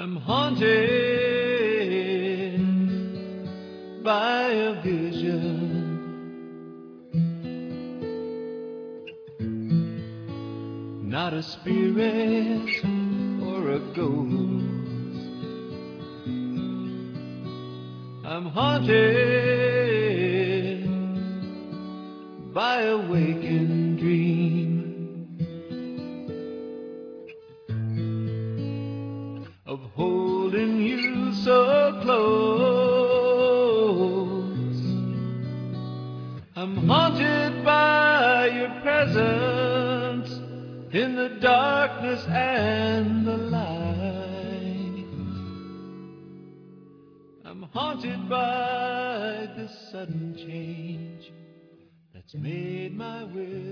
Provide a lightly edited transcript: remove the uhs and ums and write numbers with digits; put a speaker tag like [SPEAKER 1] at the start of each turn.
[SPEAKER 1] I'm haunted by a vision, not a spirit or a ghost. I'm haunted by a waking dream of holding you so close. I'm haunted by your presence in the darkness and the light. I'm haunted by this sudden change that's made my will